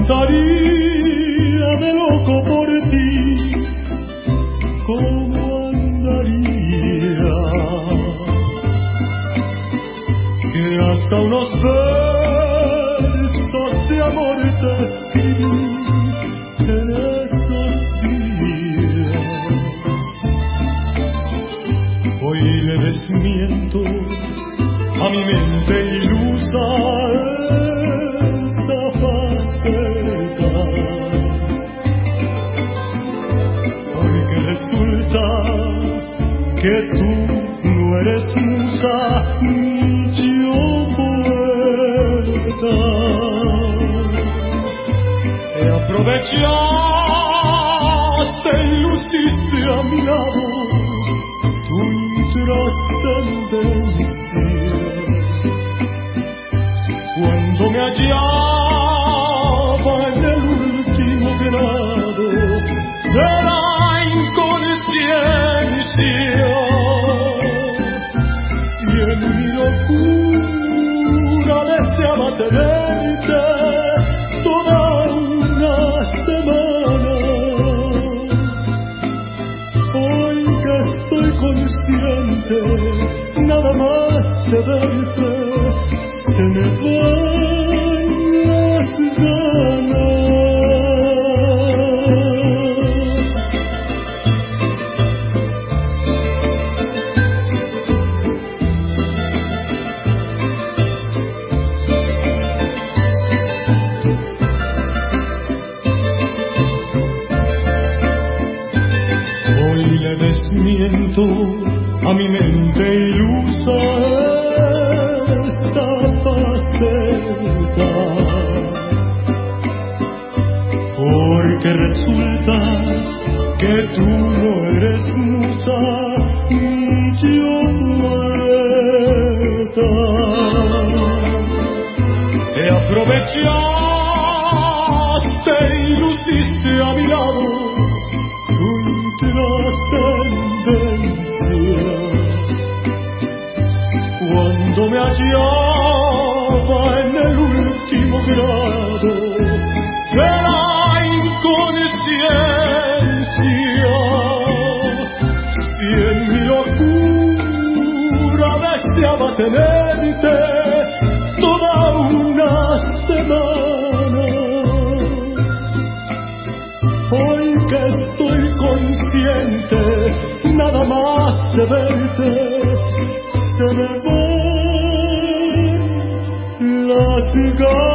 andaría de loco por ti? ¿Cómo andaría? Que hasta unos versos de amor te escribí en esos días. Hoy le desmiento a mi mente ilusa esa faceta, porque resulta que tú no eres musa ni yo poeta. Te aprovechaste y luciste a mi lado tu intrascendencia. Cuando me hallaba en el último grado de la inconsciencia, y en mi locura deseaba tenerte toda una semana. Hoy que estoy consciente nada más de verte, se me van las ganas. Hoy le desmiento a mi mente ilusa esta faceta, porque resulta que tú no eres musa ni yo poeta. Te aprovechaste y luciste a mi lado tu intrascendencia. Cuando me hallaba en el último grado de la inconsciencia, y en mi locura deseaba tenerte toda una semana. Hoy que estoy consciente nada más de verte, se me van las ganas.